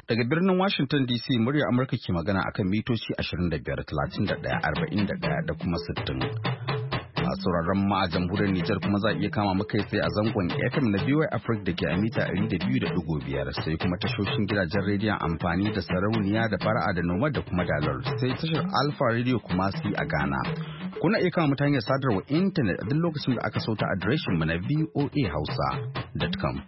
Daga birnin Washington DC murya Amurka ke magana akan mitoci 25, 31, 41 da kuma 60. A sauraron mu a jamhuriyar Nijar kuma za a iya kama muka sai a zangon FM na BY Africa da ke a mita 200.5 sai kuma tashoshin gidajen rediyon amfani da sarauniya da fara'a da noma da kuma dalar sai tashar Alpha Radio kuma si a Ghana. Kuna iya kama hanyar sadarwa intanet a duk lokacin da aka sauta adireshin mu na voahausa.com.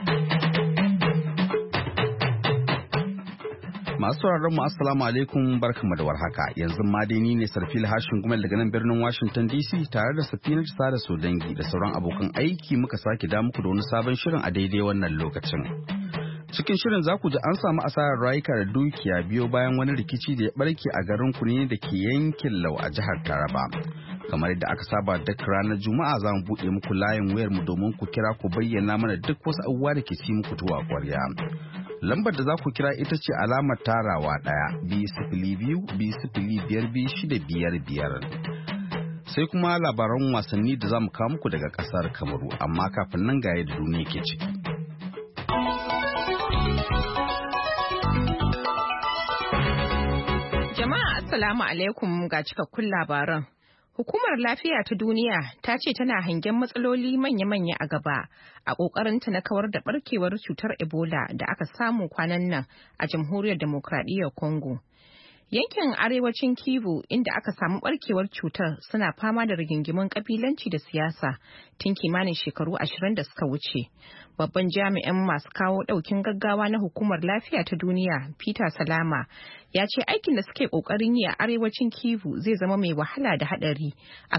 Masu sauraron mu assalamu alaikum barkamu da warhaka. Yanzu ma dai ni ne Sarfil Hashin Gumel daga nan birnin Washington DC tare da Safinar Sada Sodangi da sauran abokan aiki muka sake da muku da wani sabon shirin a daidai wannan lokacin. Cikin shirin za ku ji an samu asarar rayuka da dukiya biyo bayan wani rikici da ya barke a garin Kune da ke yankin Lau a jihar Taraba. Kamar yadda aka saba duk ranar Juma'a za mu buɗe muku layin wayar mu domin ku kira ku bayyana mana duk wasu abubuwa da ke ci muku tuwa ƙwarya. Lambar da za ku kira ita ce alamar tarawa 1-2-0-5-5-6-5-5. Sai kuma labaran wasanni da za mu kawo muku daga ƙasar Kamaru, amma kafin nan ga yadda duniya ke ciki. Jama'a assalamu alaikum ga cikakkun labaran. Hukumar Lafiya ta Duniya ta ce tana hangen matsaloli manya-manya a gaba a ƙoƙarinta na kawar da ɓarkewar cutar Ebola da aka samu kwanan nan a Jamhuriyar Demokradiyyar Congo. Yankin arewacin Kivu inda aka samu ɓarkewar cutar suna fama da rigingimun ƙabilanci da siyasa tun kimanin shekaru 20 da suka wuce. Babban jami'in masu kawo ɗaukin gaggawa na Hukumar Lafiya ta Duniya, Peter Salama, ya ce aikin da suke ƙoƙarin yi a arewacin Kivu zai zama mai wahala da haɗari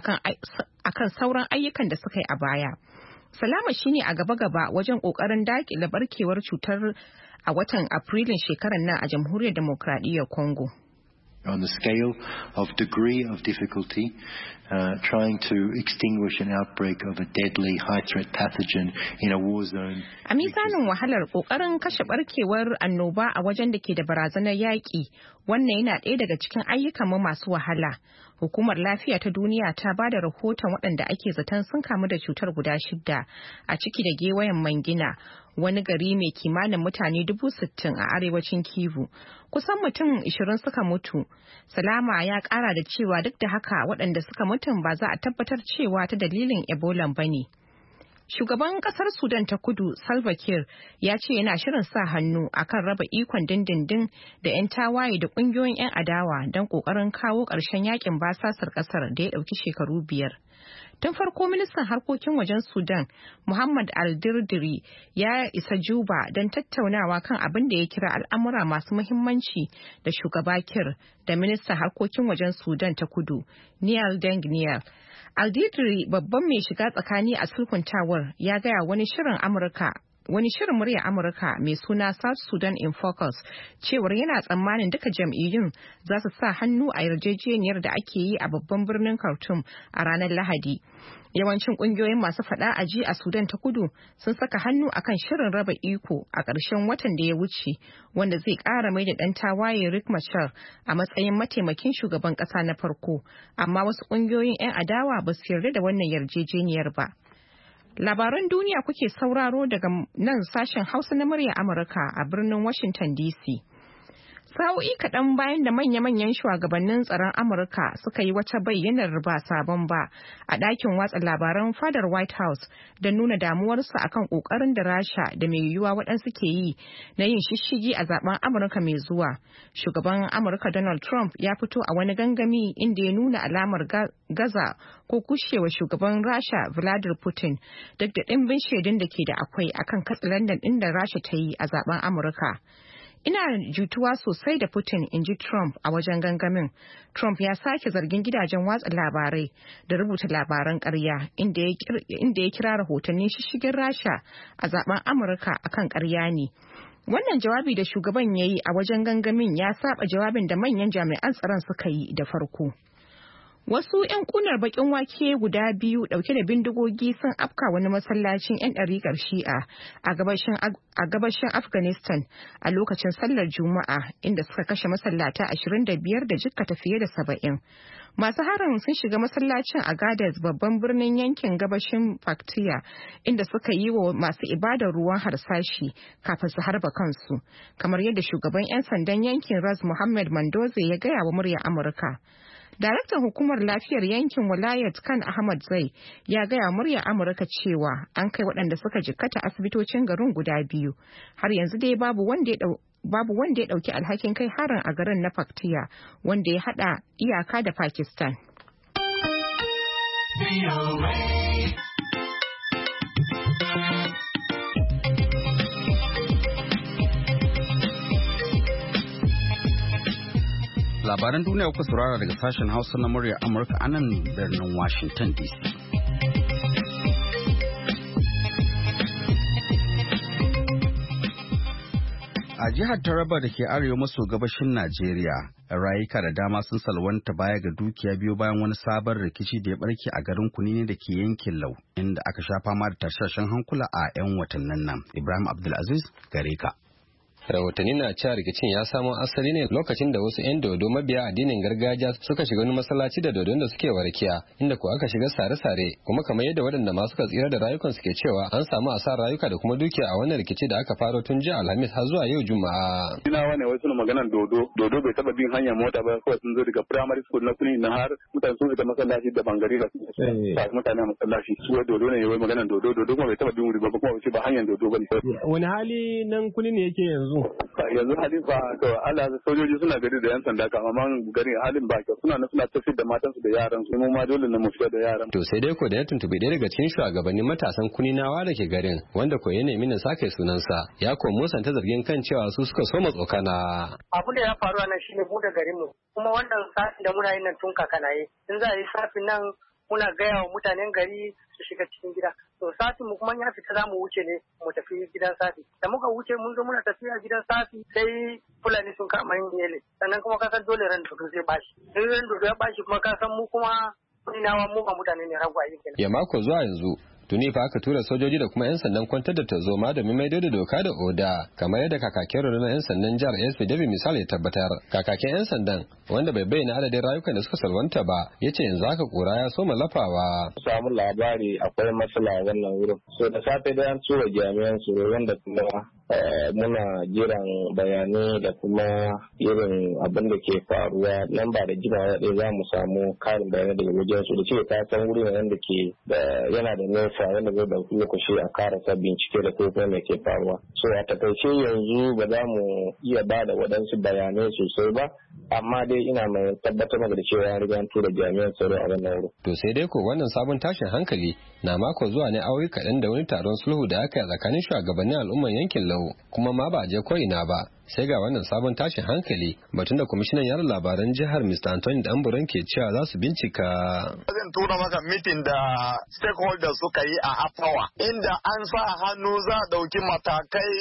akan sauran ayyukan da suka yi a baya. Salama shine a gaba-gaba wajen ƙoƙarin daƙile barkewar cutar a watan Afrilun shekarar nan a Jamhuriyar Demokradiyyar Congo. On the scale of degree of difficulty, trying to extinguish an outbreak of a deadly high-threat pathogen in a war zone. A mizanin wahalar ƙoƙarin kashe barkewar annoba a wajen da ke da barazanar yaƙi, wannan yana ɗaya daga cikin ayyukan mu masu wahala. Hukumar Lafiya ta Duniya ta ba da rahoton waɗanda ake zaton sun kamu da cutar guda 6 a ciki da gewayen Mangina, wani gari mai kimanin mutane 60,000 a arewacin Kivu. Kusan mutum 20 suka mutu. Salama ya ƙara da cewa duk da haka waɗanda suka mutum ba za a tabbatar cewa ta dalilin Ebola ba ne. Shugaban kasar Sudan ta Kudu, Salva Kiir, ya ce yana shirin sa hannu akan raba ikon dindindin da 'yan tawaye da kungiyoyin 'yan adawa don kokarin kawo ƙarshen yakin basasar kasar da ya ɗauki shekaru 5. Tun farko ministan harkokin wajen Sudan, Muhammad Al-Dirdiri, ya isa Juba don tattaunawa kan abin da ya kira al'amura masu muhimmanci da shugaba Kiir da ministan harkokin wajen Sudan ta Kudu, Niall Deng Niall. Al-Dirdiri, babban mai shiga tsakani a sulhuntawar, ya gaya wani shirin murya Amurka mai suna South Sudan in Focus cewar yana tsammanin duka jam'iyyun za su sa hannu a yarjejeniyar da ake yi a babban birnin Khartoum a ranar Lahadi. Yawancin kungiyoyin masu fada a ji a Sudan ta Kudu sun saka hannu akan shirin raba iko a ƙarshen watan da ya wuce, wanda zai ƙara mai da ɗan tawaye Riek Machar a matsayin mataimakin shugaban ƙasa na farko, amma wasu kungiyoyin 'yan adawa ba su yarda da wannan yarjejeniyar ba. Labaran duniya kuke sauraro daga nan sashen Hausa na murya Amurka a birnin Washington DC. Sa'o'i kaɗan bayan da manya-manyan shugabannin tsaron Amurka suka yi wata bayyanar ba sabon ba a ɗakin watsa labaran fadar White House don nuna damuwarsu akan ƙoƙarin da Rasha da mai yiwuwa waɗansu ke yi na yin shishigi a zaben Amurka mai zuwa. Shugaban Amurka Donald Trump ya fito a wani gangami inda ya nuna alamar gaza ko kushewa shugaban Rasha Vladimir Putin duk da ɗimbin shaidun da ke da akwai akan katsalandan ɗin da Rasha ta yi a zaben Amurka. Ina jutuwa sosai da Putin, in ji Trump a wajen gangamin. Trump ya sake zargin gidajen watsa labarai da rubuta labaran ƙarya inda ya kira rahotannin shishigin Rasha a zaben Amurka akan ƙarya ne. Wannan jawabi da shugaban ya yi a wajen gangamin ya saba jawabin da manyan jami'an tsaron suka yi da farko. Wasu 'yan kunar bakin wake guda biyu dauke da bindigogi sun afka wani masallacin 'yan ɗariƙar Shi'a a gabashin Afghanistan a lokacin sallar Juma'a, inda suka kashe masallata 25 da jikkata fiye da 70. Masu harin sun shiga masallacin Agadez, babban birnin yankin gabashin Paktiya, inda suka yi wa masu ibadar ruwan harsashi kafin su harba kansu, kamar yadda shugaban 'yan sandan yankin Ras Muhammad Mandoze ya gaya wa muryar Amurka. Daraktan hukumar lafiyar yankin Walayat Khan Ahmad Zai ya gaya muryar Amurka cewa an kai waɗanda suka jikkata asibitocin garin guda 2. Har yanzu dai babu wanda ya ɗauki alhakin kai harin a garin na Paktiya, wanda ya haɗa iyaka da Pakistan. Labaran duniya kuka saurara daga sashen Hausa na muryar Amurka a nan birnin Washington DC. A jihar Taraba da ke arewa maso gabashin Najeriya, rayuka da dama sun salwanta baya ga dukiya biyu bayan wani sabon rikici da ya barke a garin Kunini da ke yankin Lau, inda aka sha fama da tashashen hankula a 'yan watannin nan. Ibrahim Abdulaziz, gare ka. Rahotanni na cewa rikicin ya samo asali ne lokacin da wasu 'yan dodo mabiya addinin gargajiya suka shiga wani masallaci da dodon da suke warkiya, inda ko aka shiga sare-sare, kuma kamar yadda waɗanda masu suka tsira da rayukan suke cewa an samu asarar rayuka da kuma dukiya a wannan rikici da aka faro tun jiya Alhamis har zuwa yau Juma'a. Ina wane wasu na maganan dodo bai taba bin hanyar mota ba, kawai sun zo daga primary school na Kuni na har mutane sun shiga masallaci da bangare da mutane a masallaci su wai dodo ne wai maganan dodo kuma bai taba bin wuri ba kuma ba hanyar dodo bane. Wani hali nan Kuni ne yake yanzu? Yanzu halin fa to Allah sojoji suna gari da 'yan sanda amma garin halin ba kyau, suna tafi da matansu da yaran su, mu ma dole ne mu fita da yaran. To sai dai ko da ya tuntubi ɗaya daga cikin shugabannin matasan Kuninawa da ke garin, wanda ko ya nemi na sake sunansa, ya ko musanta zargin kan cewa su suka soma tsokana. Abin da ya faru a nan shine buɗe garin mu, kuma wannan safin da muna yin nan tun kakanaye, in za a yi safin nan muna gaya wa mutanen gari su shiga cikin gida. To safi mu kuma ya fita za mu wuce ne mu tafi gidan safi. Da muka wuce mun zo muna tafiya gidan safi sai Fulani sun kama yin yele. Sannan kuma kasan dole ran dodo zai bashi. In ran dodo ya bashi kuma kasan mu kuma Kuninawa mu ba mutane ne ragwaye kenan. Ya mako zuwa yanzu tuni fa aka tura sojoji da kuma 'yan sandan kwantar da tarzoma domin maido da doka da oda, kamar yadda kakakin rundunar 'yan sandan jihar SP David misali ya tabbatar. Kakakin 'yan sandan wanda bai bayyana adadin rayukan da suka salwanta ba, ya ce yanzu haka kura ya soma lafawa. Samu labari akwai matsala a wannan wurin, so da safe da an tura jami'an tsaro wanda kuma muna jiran bayanai da kuma irin abin da ke faruwa, nan ba da jimawa ɗaya za mu samu karin bayanai daga wajen su da ce ta san wurin wanda ke yana da nesa wanda zai dauki lokaci a karasa bincike da kuma mai ke faruwa. So a takaice yanzu ba za mu iya ba da waɗansu bayanai sosai ba, amma dai ina mai tabbatar da cewa ya riga an tura jami'an tsaro a wannan wurin. To sai dai ko wannan sabon tashin hankali na mako zuwa ne aure kaɗan da wani taron sulhu da aka yi tsakanin shugabannin al'umman yankin Lau, kuma ma ba a je ko ina ba. Sai ga wannan sabon tashin hankali batun da kwamishinan yada labaran jihar Mr. Anthony Damburan ke cewa za su bincika. Zan tura maka mitin da stakeholders suka yi a Afawa, inda an sa hannu za a ɗauki matakai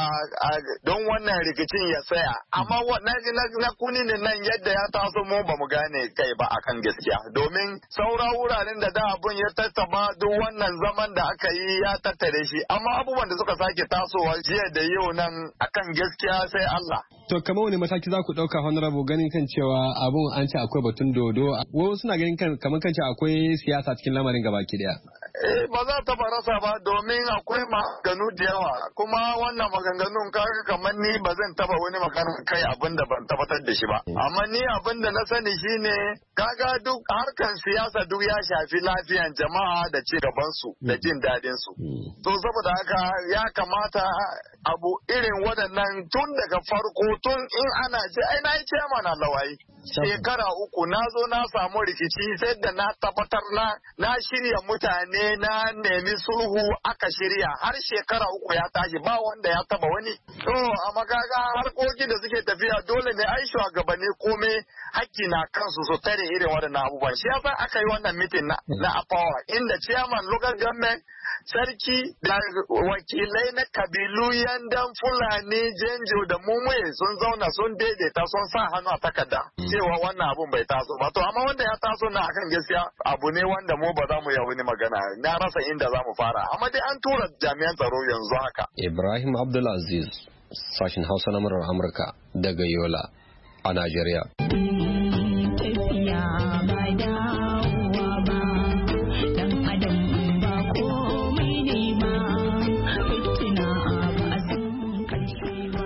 don wannan rikicin ya tsaya. Amma na Kuni ne nan yadda ya taso mu ba mu gane kai ba akan gaskiya. Domin sauran wuraren da abun ya tattaba duk wannan zaman da aka yi ya tattare shi. Amma abubuwan da suka sake tasowa jiya da yau nan akan gaskiya sai Allah. To kamar wani mataki za ku ɗauka honorable ganin kan cewa abun an ce akwai batun dodo, wasu suna ganin kamar kan cewa akwai siyasa cikin lamarin gabaki daya. Ba za ta rasa ba domin akwai maganganu da yawa, kuma wannan maganganun kaga kamar ni ba zan taba wani magana kai abin da ban tabbatar da shi ba. Amma ni abin da na sani shine kaga duk harkan siyasa duk ya shafi lafiyan jama'a da ci gaban su da jin dadin su. To saboda haka ya kamata abu irin waɗannan tun daga farko tun in ana ce ai na yi chairman Lawai shekara 3 na zo na samu rikici sai da na tabbatar na shirya mutane na nemi sulhu aka shirya har shekara 3 ya tashi ba wanda ya taba wani. To amma kaga harkoki da suke tafiya dole ne ai shugabanni kome hakki na kansu su tare irin waɗannan abubuwan. Shi yasa aka yi wannan mitin na Apawa inda chairman local government sarki da wakilai na kabilu yandan Fulani Jenjo da Mumuye sun zauna sun daidaita sun sa hannu a takarda cewa wannan abun bai taso ba. To amma wanda ya taso na akan gaskiya abu ne wanda mu ba za mu yi wani magana, na rasa inda za mu fara, amma dai an tura jami'an tsaro yanzu haka. Ibrahim Abdulaziz, sashin Hausa na murar Amurka daga Yola a Najeriya.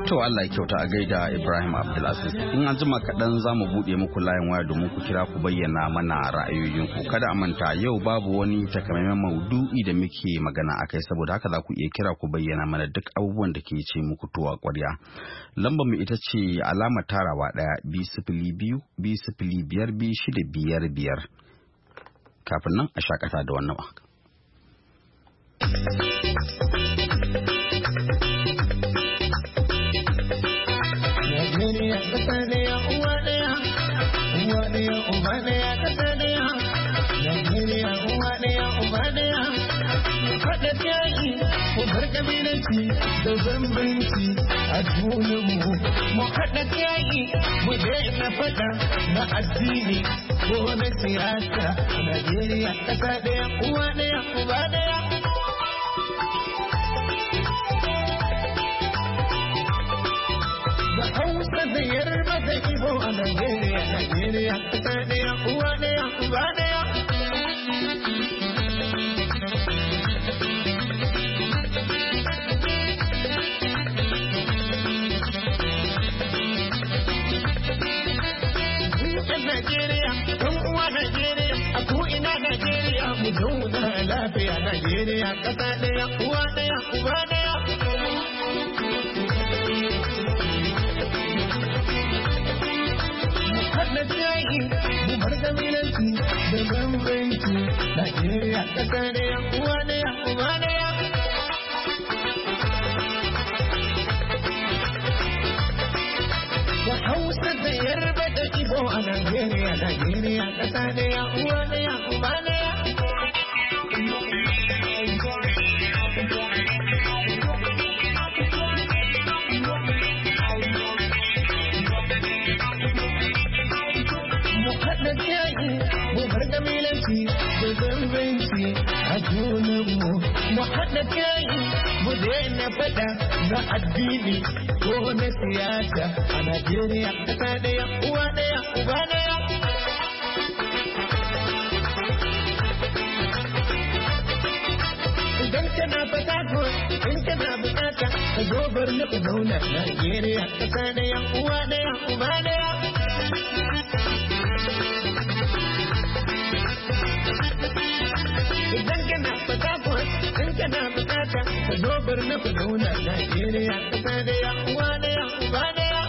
To Allah ya kyauta a gaida Ibrahim Abdulaziz. In an jima kaɗan za mu buɗe muku layin waya domin ku kira ku bayyana mana ra'ayoyinku. Kada a manta yau babu wani takamaiman maudu'i da muke magana a kai saboda haka za ku iya kira ku bayyana mana duk abubuwan da ke ce muku tuwa ƙwarya. Lambar mu ita ce alamar tarawa 1-2-0-2-5-5-6-5. Kafin nan a shakata da wannan waka. Da bambanci a junanmu mu haɗa yayi mu daina faɗa na addini ko na siyasa a Najeriya ƙasa ɗaya uwa ɗaya uba ɗaya. Da Hausa da Yarba da Igbo a Najeriya ƙasa ɗaya uwa ɗaya uba ɗaya. Najeriya, ɗan uwa Najeriya, a ko'ina Najeriya, mu zauna lafiya Najeriya, ƙasa ɗaya, uwa ɗaya, uba ɗaya. Mu haɗa jayi, mu bar ƙabilanci da bambanci, Najeriya, ƙasa ɗaya, uwa ɗaya, uba ɗaya. Da Hausa da Yarba da Igbo a Najeriya, ƙasa ɗaya, uwa ɗaya, uba ɗaya. Mu haɗa jayi, mu bar ƙabilanci da bambanci a junanmu. Mu haɗa jayi, mu daina faɗa na addini ko na siyasa a Najeriya, ƙasa ɗaya, uwa ɗaya, uba ɗaya. Idan kana fata ko in kana bukata ka zo bar na zauna Najeriya, ƙasa ɗaya, uwa ɗaya, uba ɗaya. Idan kana fata ko in kana bukata ka zo bar na zauna Najeriya, ƙasa ɗaya, uwa ɗaya, uba ɗaya.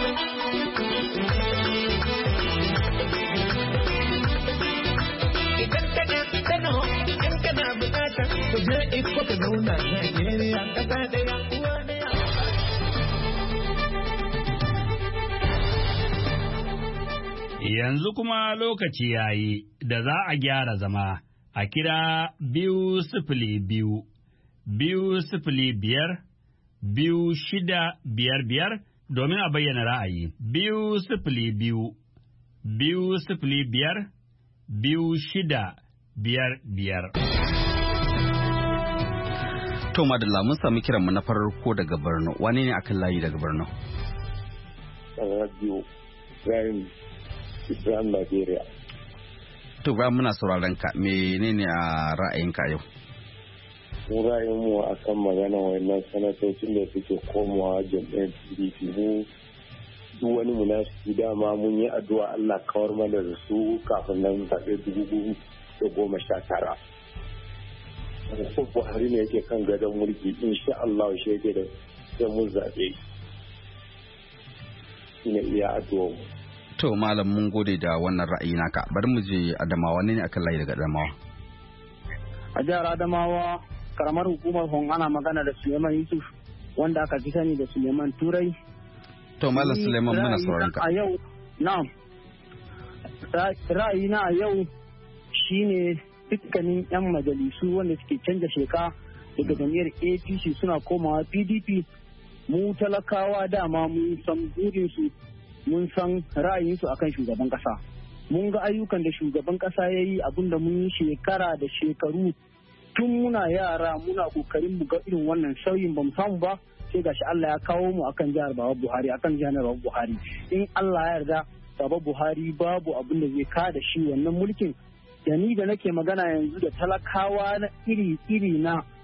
Idan kana Kano in kana bukata ka je Ikko ka zauna Najeriya, ƙasa ɗaya, uwa ɗaya. Yanzu kuma lokaci yayi da za a gyara zama a kira 2-0-2-5-5-6-5-5 domin a bayyana ra'ayi. 2-0-5-5-6-5. To madalla mun sami kiranmu na farko daga Borno. Wane ne akan layi daga Borno? Radio Ibrahim Najeriya. To ba muna sauraron ka. Menene a ra'ayinka yau? Mun ra'ayinmu akan magana wannan sanatocin da suke komawa jam'iyyar PDP mu duk wani munafiki dama mun yi addu'a Allah kawar mana da su kafin nan zaɓe 2019. Ko Buhari ne yake kan gadon mulki insha Allah shi yake da sai mun zaɓe. Ina iya addu'a mu. To malam mun gode da wannan ra'ayi naka. Bari mu je Adamawa, ne akan layi daga Adamawa. A jihar Adamawa karamar hukumar Hon ana magana da Suleiman Yusuf wanda aka fi sani da Suleiman Turai. To malam Suleiman muna sauran ka. A yau na'am. Ra'ayina a yau shine dukkanin 'yan majalisu wanda suke canja sheka daga jam'iyyar APC suna komawa PDP. Mu talakawa dama mun san burinsu, mun san ra'ayinsu akan shugaban kasa. Mun ga ayyukan da shugaban kasa ya yi abinda mun yi shekara da shekaru tun muna yara muna kokarin mu ga irin wannan sauyin ba mu samu ba, sai gashi Allah ya kawo mu akan jihar Baba Buhari, akan jihar Baba Buhari. In Allah ya yarda Baba Buhari babu abin da zai kada shi wannan mulkin. Da ni da nake magana yanzu da talakawa na iri-iri na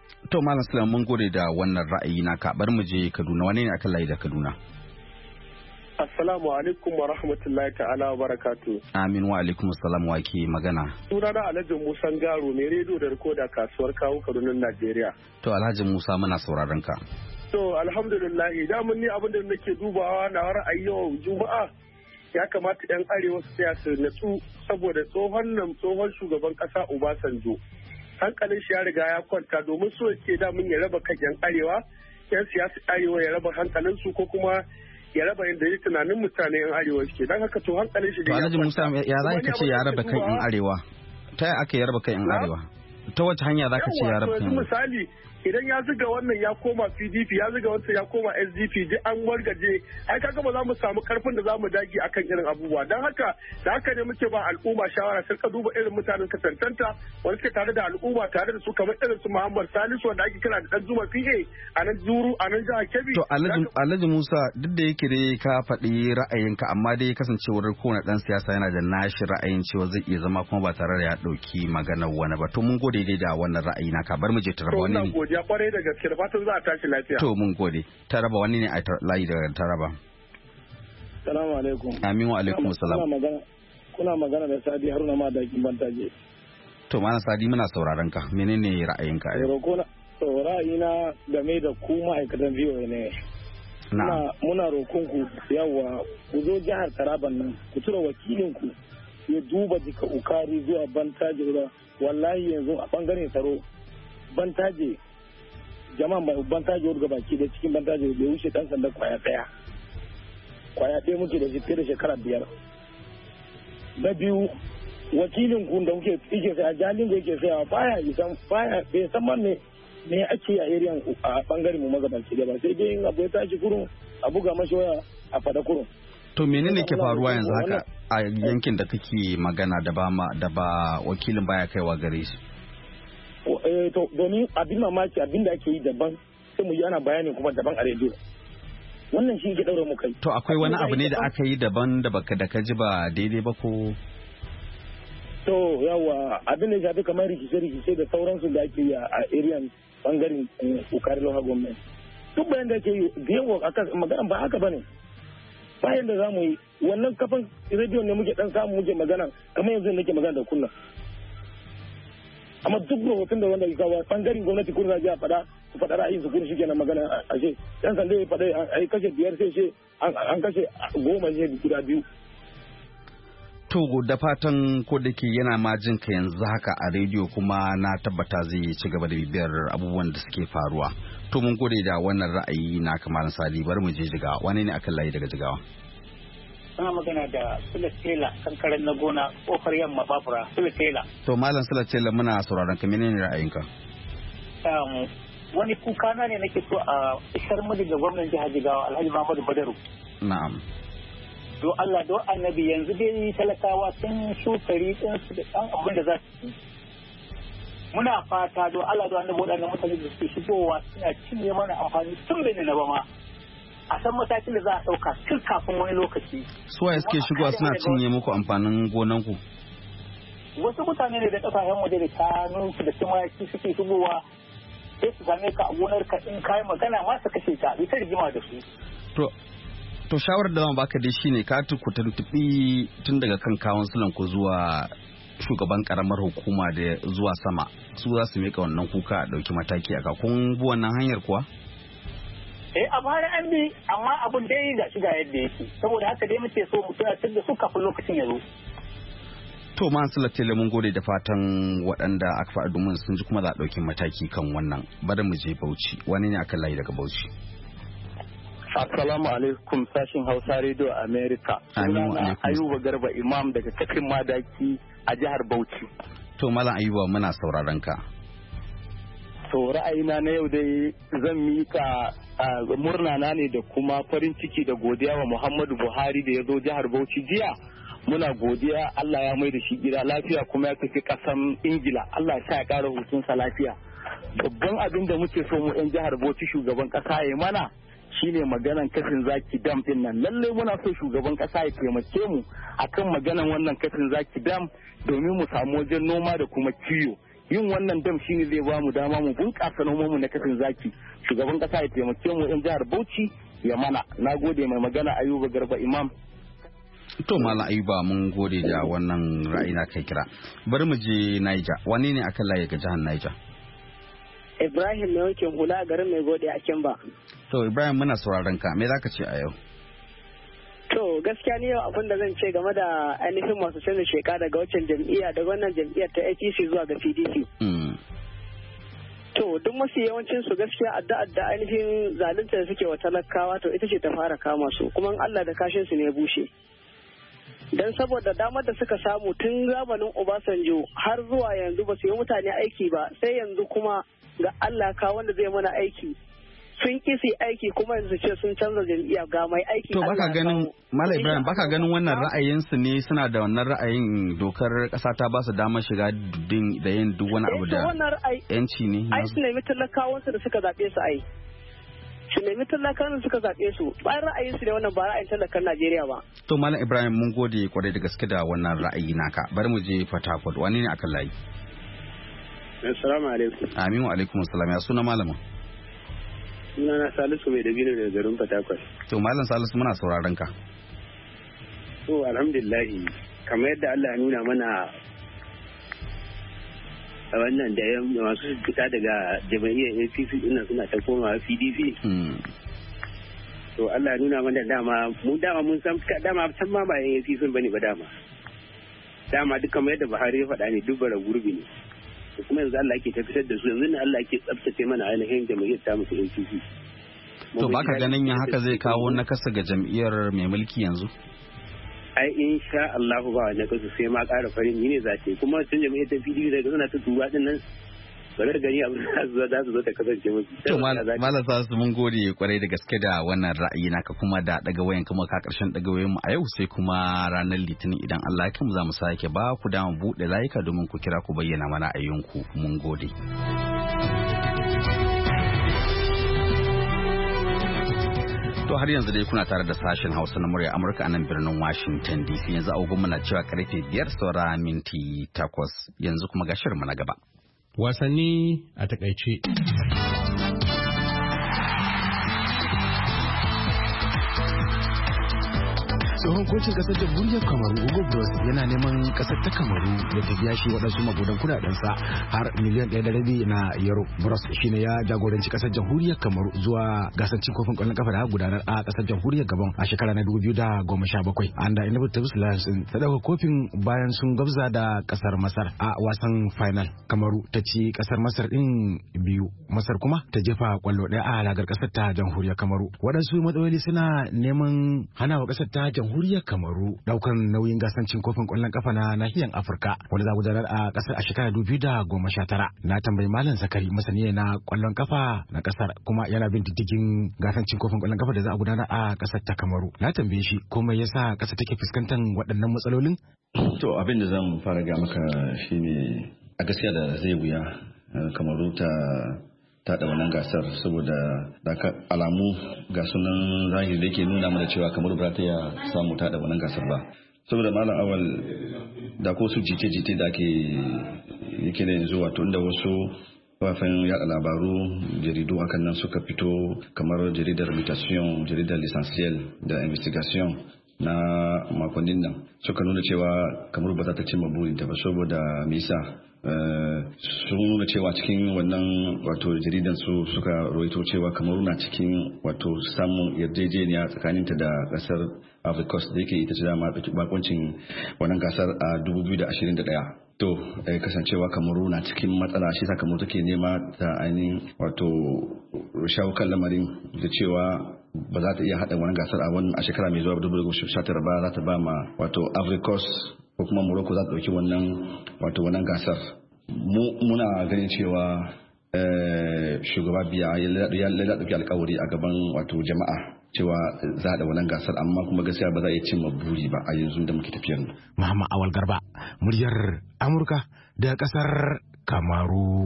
To Malam Sulaiman mun gode da wannan ra'ayi naka, bar mu je Kaduna. Wane ne akan layi da Kaduna? Assalamu alaikum wa rahmatullahi ta'ala wa barakatu. Amin wa alaikum assalam, wa ke magana. Sunana Alhaji Musa Garo mai rediyo da rikoda kasuwar kawo Kaduna Najeriya. To Alhaji Musa muna sauraron ka. To alhamdulillah, damun ni abin da nake dubawa na ra'ayi yau Juma'a ya kamata 'yan arewa su tsaya su natsu saboda tsohon shugaban kasa Obasanjo. Hankalin shi ya riga ya kwanta domin so yake damun ya raba kan 'yan arewa, 'yan siyasa arewa ya raba hankalinsu ko kuma ya raba yadda ya tunanin mutane yan arewa suke don haka to hankalin shi da ya Alhaji Musa ya za ka ce ya raba kan yan arewa ta yaya aka ya raba kan yan arewa ta wace hanya za ka ce ya raba kan misali idan ya zuga wannan ya koma PDP ya zuga wancan ya koma SDP duk an wargaje ai kaga ba za mu samu karfin da za mu dage akan irin abubuwa don haka da haka ne muke ba al'umma shawara sai ka duba irin mutanen ka tantanta wanda suke tare da al'umma tare da su kamar irin su Muhammad Salisu wanda ake kira da dan Zuma PA a nan Zuru a nan jihar Kebbi. To Alhaji Musa duk da yake dai ka faɗi ra'ayinka amma dai kasancewar kowane dan siyasa yana da nashi ra'ayin cewa zai iya zama kuma ba tare da ya ɗauki maganar wani ba to mun gode dai da wannan ra'ayi na ka bar mu je taraba wani ne. Ya kwarai da gaske da fatan za a tashi lafiya. To mun gode. Taraba wani ne a layi daga Taraba. Salamu alaikum. Amin wa alaikum salam. Kuna magana da Sadi Haruna Madakin Bantaje. To mana Sadi muna sauraron ka. Menene ra'ayinka? To ra'ayina game da ku ma'aikatan VOA ne. Muna roƙon ku yawa ku zo jihar Taraban nan ku tura wakilin ku ya duba jika ukari zuwa Bantaje wallahi yanzu a bangaren tsaro Bantaje jama'an Bantaje wadda baki da cikin Bantaje bai wuce dan sanda kwaya ɗaya muke da fiye da shekara 5. Na biyu wakilin ku da muke ike sai a jalin da yake sayawa bai san man me ake a area a bangaren mu magabaci da ba sai dai abu ya tashi kurun a buga mashi waya a fada kurun. To menene ke faruwa yanzu haka a yankin da kake magana da ba wakilin baya kaiwa gare shi? To domin abin mamaki abin da ake yi daban sai mu yi ana bayani kuma daban a rediyo. Wannan shi ke daura mu kai. To akwai wani abu ne da aka yi daban da ka ji ba daidai ba ko? To yawa abin da shafi kamar rikice-rikice da sauransu da ake yi a area bangaren ukari local government. Duk bayan da ake yi da yawa akan magana ba haka bane. Bayan da za mu yi wannan kafan rediyo ne muke dan samu muke magana kamar yanzu nake magana da kunna. Amma duk rahoton da wanda ya kawo bangaren gwamnati kun raji a faɗa ra'ayin su kun shi kenan magana a ce yan sanda ya faɗa a kashe 5 sai ce an kashe 10 sai guda 2. To da fatan ko da ke yana ma jin ka yanzu haka a rediyo kuma na tabbata zai ci gaba da bibiyar abubuwan da suke faruwa. To mun gode da wannan ra'ayi na kamar Sadi bar mu je Jigawa. Wane ne akan layi daga Jigawa? Ana magana da Sule Tela kankaren na gona kofar yamma Babura Sule Tela. To Malam Sule Tela muna sauraron ka menene ra'ayinka? Wani kuka na ne nake so a isar mu da gwamnatin jihar Jigawa Alhaji Muhammadu Badaru. Na'am. Do Allah do annabi yanzu dai talakawa sun shukari din su da dan abin da za su yi. Muna fata do Allah do annabi wadannan mutane da suke shigowa suna cinye mana amfani tun bai na ba ma. A san matakin da za a ɗauka tun kafin wani lokaci. Suwaye suke shigowa suna cinye muku amfanin gonanku? Wasu mutane ne da ƙasashen waje da shanunsu da tumaki suke shigowa sai su same ka a gonar ka in kayi magana ma su kashe ka ita rigima da su. To shawarar da zan baka dai shine ka ku tuntuɓi tun daga kan kawunsilan ku zuwa shugaban karamar hukuma da zuwa sama su za su mika wannan kuka a ɗauki mataki aka kun bi wannan hanyar kuwa? A baya an bi amma abun dai ga shiga yadda yake saboda haka dai muke so mu tunatar da su kafin lokacin ya zo. To Mansur Tele mun gode da fatan waɗanda aka faɗa domin sun ji kuma za a ɗauki mataki kan wannan. Bari mu je Bauchi. Wani ne akan layi daga Bauchi? Assalamu alaikum sashin Hausa Radio America. Sunana Ayuba Garba Imam daga Kafin Madaki a jihar Bauchi. To Malam Ayuba muna sauraron ka. To ra'ayina na yau dai zan mika murna na ne da kuma farin ciki da godiya wa Muhammadu Buhari da ya zo jihar Bauchi jiya. Muna godiya Allah ya mai da shi gida lafiya kuma ya tafi kasan Ingila. Allah ya sa ya kara hutunsa lafiya. Babban abin da muke so mu 'yan jihar Bauchi shugaban kasa ya mana shine maganan kafin zaki dam din nan. Lalle muna so shugaban kasa ya taimake mu akan maganan wannan kafin zaki dam domin mu samu wajen noma da kuma kiwo. yin wannan dam shine zai ba mu dama mu bunƙasa nomanmu na kafin zaki. Shugaban ƙasa ya taimake mu 'yan jihar Bauchi ya mana. Na gode mai magana Ayuba Garba Imam. To Malam Ayuba mun gode da wannan ra'ayi na kai kira. Bari mu je Niger. Wane ne akan layi ga jihar Niger? Ibrahim mai wankin hula a garin mai gode a Kimba. To Ibrahim muna sauraron ka. Me zaka ce a yau? To gaskiya ne yau abin da zan ce game da ainihin masu canza sheka daga waccan jam'iyya daga wannan jam'iyyar ta APC zuwa ga PDP. To duk mafi yawancin su gaskiya adda ainihin zalunta da suke wa talakawa to ita ce ta fara kama su kuma Allah da kashin su ne bushe. Dan saboda damar da suka samu tun zamanin Obasanjo har zuwa yanzu ba su yi mutane aiki ba sai yanzu kuma ga Allah ka wanda zai mana aiki. Sun kisi aiki kuma yanzu ce sun canza jam'iyya ga mai aiki. To baka ganin Malam Ibrahim baka ganin wannan ra'ayinsu ne suna da wannan ra'ayin dokar kasa ta ba su damar shiga da yin duk wani abu da yanci ne. Ai su nemi talakawansu da suka zaɓe su ai. Su nemi talakawan suka zaɓe su bayan ra'ayinsu ne wannan ba ra'ayin talakan Najeriya ba. To Malam Ibrahim mun gode kwarai da gaske da wannan ra'ayi naka. Bari mu je Port Harcourt. Wani ne akan layi? Assalamu alaikum. Aminu alaikum assalam. Ya suna malamin? Sunana Salisu mai dabino daga garin Fatakwal. To Malam Salisu muna sauraron ka. To alhamdulillah kamar yadda Allah ya nuna mana a wannan da masu fita daga jama'iyyar APC din suna ta komawa PDP. To Allah ya nuna mana dama mun san dama san ma ba yan APC bane ba dama. Dama duk kamar yadda Buhari ya faɗa ne duk bara gurbi ne. Kuma yanzu Allah ke tafitar da su yanzu ne Allah ke tsabtace mana ainihin jama'iyyar ta musu APC. To baka ganin ya haka zai kawo nakasa ga jam'iyyar mai mulki yanzu? Ai insha Allah ba wani kasu sai ma ƙara farin ne zace kuma tun jami'ar ta PDP daga suna ta tuba din nan bare gani abin da za su zo ta kasance musu. To Malam Salisu mun gode kwarai da gaske da wannan ra'ayi naka kuma da daga wayan kuma ka karshen daga wayan mu a yau sai kuma ranar Litinin idan Allah ya mu za mu sake ba ku dama buɗe layuka domin ku kira ku bayyana mana ayyunku mun gode. To har yanzu dai kuna tare da sashen Hausa na murya Amurka a nan birnin Washington DC yanzu agogon na cewa karfe 5 saura minti 8 yanzu kuma ga shirinmu na gaba. Wasanni a takaice. tsohon kocin kasar jamhuriyar kamaru Hugo Bros yana neman kasar ta kamaru da ta biya shi waɗansu magudan kudadensa har miliyan 1.5 na euro. Bros shine ya jagoranci kasar jamhuriyar kamaru zuwa gasar cin kofin ƙwallon kafa da aka gudanar a kasar jamhuriyar Gabon a shekara na 2017 anda Indomitable Lions ta dauka kofin bayan sun gabza da kasar Masar a wasan final. Kamaru ta ci kasar Masar din 2, Masar kuma ta jefa kwallo ɗaya a ragar kasar ta jamhuriyar Kamaru. Waɗansu matsaloli suna neman hana wa kasar ta jamhuriyar Kamaru daukan nauyin gasar cin kofin ƙwallon kafa na nahiyar Afirka wanda za a gudanar a kasar a shekara 2019. Na tambayi Malam Zakari masani na ƙwallon kafa na kasar kuma yana bin diddigin gasar cin kofin ƙwallon kafa da za a gudanar a kasar ta Kamaru. Na tambaye shi komai yasa kasar take fuskantar waɗannan matsalolin. To abin da zan fara ga maka shine a gaskiya da zai wuya Kamaru ta da wannan gasar saboda da alamu ga sunan zahiri da yake nuna mana cewa Kamaru ba ta ya samu ta da wannan gasar ba. Saboda Malam Awal da ko su jite-jite da yake da yanzu wato inda wasu kafafen yada labaru jaridu hakan nan suka fito kamar jaridar Mutation, jaridar L'Essentiel da Investigation na makonnin nan suka nuna cewa Kamaru ba za ta cimma burinta ba saboda me yasa sun nuna cewa cikin wannan wato jaridan su suka rawaito cewa Kamaru na cikin wato samun yarjejeniya tsakaninta da kasar Ivory Coast da yake ita ce dama bakuncin wannan gasar a 2021. To kasancewa Kamaru na cikin matsala shi sa Kamaru take nema ta ainihin wato shawo kan lamarin da cewa ba za ta iya haɗa wani gasar a shekara mai zuwa 2019 ba za ta ba ma wato Ivory Coast ko kuma Morocco za ta ɗauki wannan gasar. Muna ganin cewa shugaba biya ya ɗauki alkawari a gaban wato jama'a cewa za a da wannan gasar amma kuma gaskiya ba za a iya cimma buri ba a yanzu da muke tafiyar. Muhammad Awal Garba, muryar Amurka da kasar Kamaru.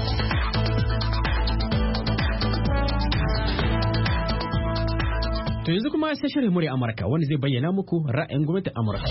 To yanzu kuma sai shirin murya Amurka wanda zai bayyana muku ra'ayin gwamnatin Amurka.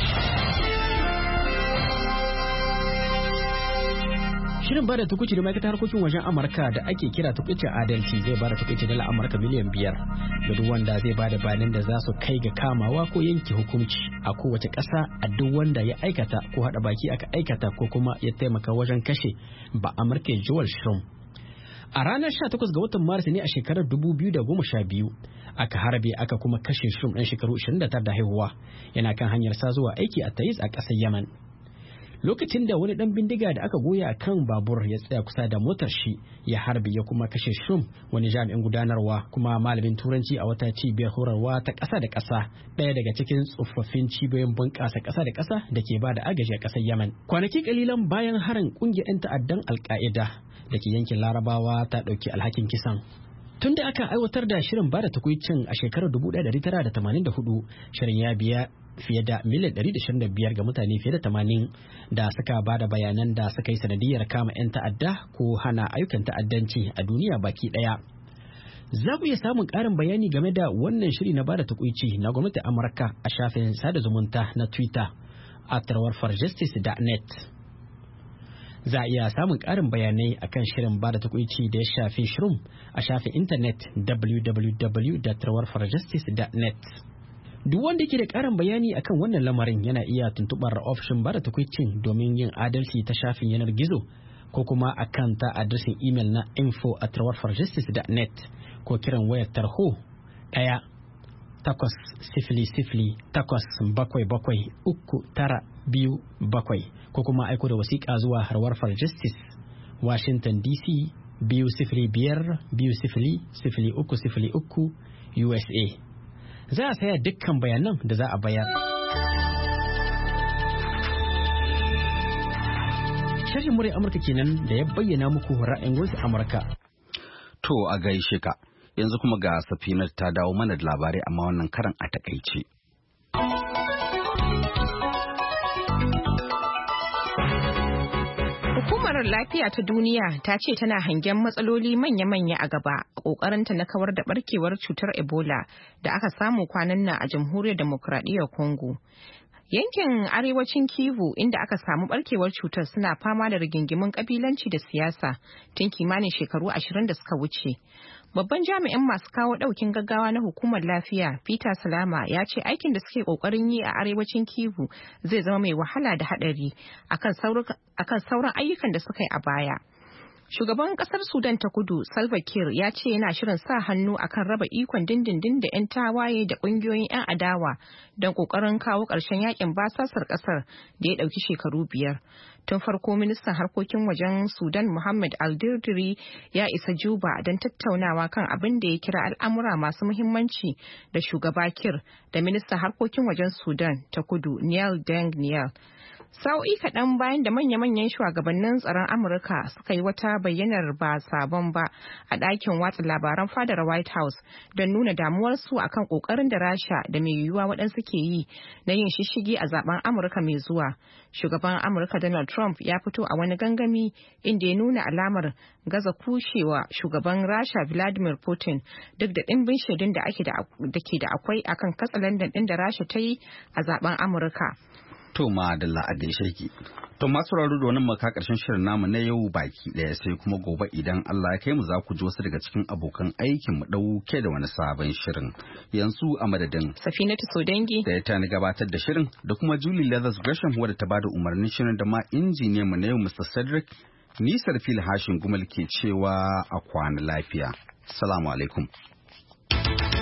Shirin bada tukuci da ma'aikatar harkokin wajen Amurka da ake kira tukucin adalci zai bada tukuci dala Amurka miliyan 5 ga duk wanda zai bada bayanan da za su kai ga kamawa ko yanke hukunci a kowace ƙasa a duk wanda ya aikata ko haɗa baki aka aikata ko kuma ya taimaka wajen kashe ba Amurka Joel Shrum. A ranar 18 ga watan Maris ne a shekarar 2012 aka harbe aka kuma kashe Shrum ɗan shekaru 29 da haihuwa yana kan hanyar sa zuwa aiki a Taiz a ƙasar Yemen. Lokacin da wani dan bindiga da aka goya a kan babur ya tsaya kusa da motar shi ya harbe ya kuma kashe Shrum, wani jami'in gudanarwa kuma malamin turanci a wata cibiyar horarwa ta ƙasa da ƙasa, ɗaya daga cikin tsofaffin cibiyoyin bunƙasa ƙasa da ƙasa da ke ba da agaji a ƙasar Yemen. Kwanaki kalilan bayan harin ƙungiyar 'yan ta'addan Al-Qaeda da ke yankin Larabawa ta ɗauki alhakin kisan. Tun da aka aiwatar da shirin bada takwicin a shekarar 1984, shirin ya biya fiye da miliyan 125 ga mutane fiye da 80 da suka bada bayanan da suka yi sanadiyar kama 'yan ta'adda ko hana ayyukan ta'addanci a duniya baki daya. Za ku iya samun ƙarin bayani game da wannan shiri na bada takwici na gwamnatin Amurka a shafin sada zumunta na Twitter @trawarforjustice.net. Za a iya samun ƙarin bayanai akan shirin bada takwici da ya shafi Shrum a shafin intanet www.trawarforjustice.net. Duk wanda ke da ƙarin bayani akan wannan lamarin yana iya tuntuɓar ofishin bada takwicin domin yin adalci ta shafin yanar gizo ko kuma akan ta adireshin imel na info@trawarforjustice.net ko kiran wayar tarho 1-800-877-397 ko kuma aiko da wasiƙa zuwa Harwarfar Justice, Washington DC 205-200-0303 USA. Za a saya dukkan bayanan da za a bayar. Shirin murya Amurka kenan da ya bayyana muku ra'ayin gwamnatin Amurka. To a gaishe ka, yanzu kuma ga Safinar ta dawo mana da labarai amma wannan karan a takaice. Hukumar Lafiya ta Duniya ta ce tana hangen matsaloli manya-manya a gaba a ƙoƙarinta na kawar da barkewar cutar Ebola da aka samu kwanan nan a Jamhuriyar Demokradiyyar Congo. Yankin arewacin Kivu inda aka samu barkewar cutar suna fama da rigingimun kabilanci da siyasa tun kimanin shekaru 20 da suka wuce. Babban jami'in masu kawo ɗaukin gaggawa na hukumar lafiya Peter Salama ya ce aikin da suke ƙoƙarin yi a arewacin Kivu zai zama mai wahala da haɗari akan sauran ayyukan da suka yi a baya. Shugaban kasar Sudan ta Kudu, Salva Kiir, ya ce yana shirin sa hannu akan raba ikon dindindin da 'yan tawaye da kungiyoyin 'yan adawa don kokarin kawo ƙarshen yakin basasar kasar da ya ɗauki shekaru 5. Tun farko ministan harkokin wajen Sudan Muhammad Al-Dirdiri ya isa Juba don tattaunawa kan abin da ya kira al'amura masu muhimmanci da shugaba Kiir da ministan harkokin wajen Sudan ta Kudu Niall Deng Niall. Sa'o'i kaɗan bayan da manya-manyan shugabannin tsaron Amurka suka yi wata bayyanar ba sabon ba a ɗakin watsa labaran fadar White House don nuna damuwarsu akan ƙoƙarin da Rasha da mai yiwuwa waɗansu ke yi na yin shishigi a zaben Amurka mai zuwa. Shugaban Amurka Donald Trump ya fito a wani gangami inda ya nuna alamar gaza kushewa shugaban Rasha Vladimir Putin duk da ɗimbin shaidun da ke da akwai akan katsalandan ɗin da Rasha ta yi a zaben Amurka. To madalla a gaishe ki. To masu raro da wannan maka karshen shirin namu na yau baki daya sai kuma gobe idan Allah ya kai mu za ku ji wasu daga cikin abokan aikin mu dauke da wani sabon shirin. Yanzu a madadin Safinatu Sodangi da ya tani gabatar da shirin da kuma Julie Leathers Gresham wadda ta bada umarnin shirin da ma injiniyan mu na yau Mr. Cedric Nisar Fil Hashin Gumal ke cewa a kwana lafiya. Assalamu alaikum.